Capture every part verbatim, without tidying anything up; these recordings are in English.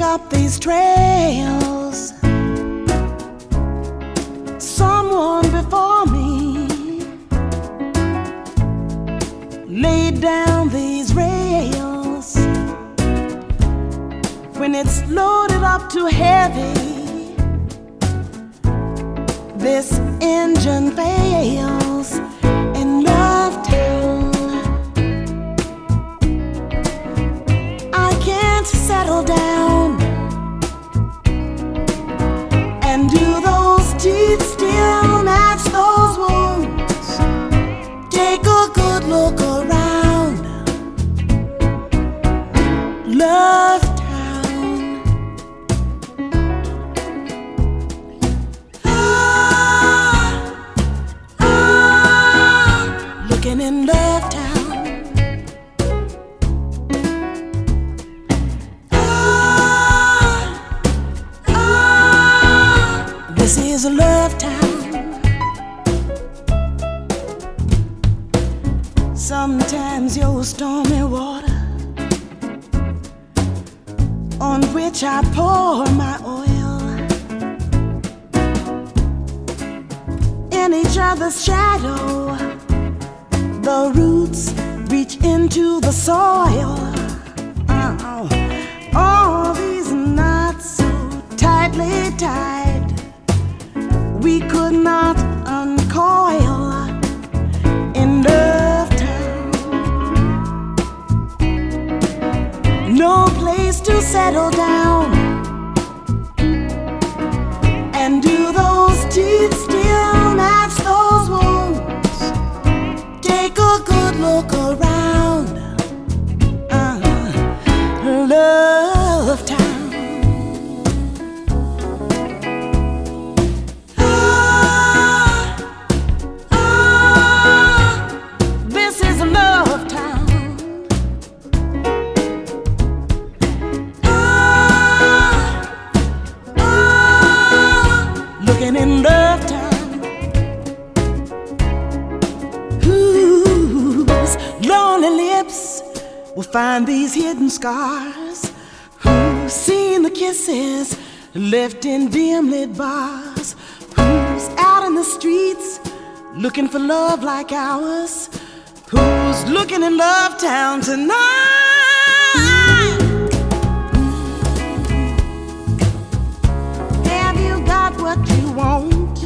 up these trails. Someone before me laid down these rails. When it's loaded up too heavy, this engine fails. In Love Town, I can't settle down. And do those teeth still match those wounds? Take a good look around. Love Town. Ah, ah, looking in Love Town. This is a love town. Sometimes your stormy water, on which I pour my oil, in each other's shadow, the roots reach into the soil. Oh, all these knots so tightly tied, we could not uncoil. In Love Town, no place to settle down. And do those teeth still match those wounds? Take a good look around. uh, Love Town. Looking in Love Town, whose lonely lips will find these hidden scars? Who's seen the kisses left in dim lit bars? Who's out in the streets looking for love like ours? Who's looking in Love Town tonight? What you want?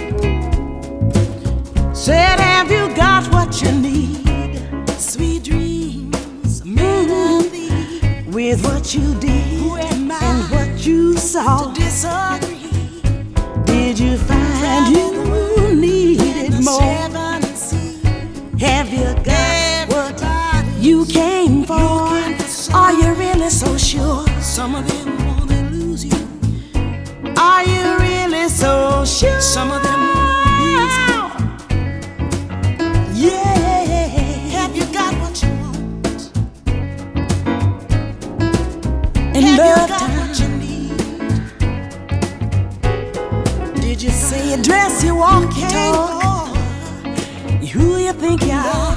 Said, have you got what you need? Sweet dreams made of thee. With what you did and what you saw, to disagree. Did you find you needed more? Have you got what you came for? Are you really so sure? Some of them wanna lose you. Are you really so sure? Some of them lose you. Yeah. Have you got what you want? In Have Love you got Town, what you need? Did you say you dress, you walk, you talk? Who you think you are?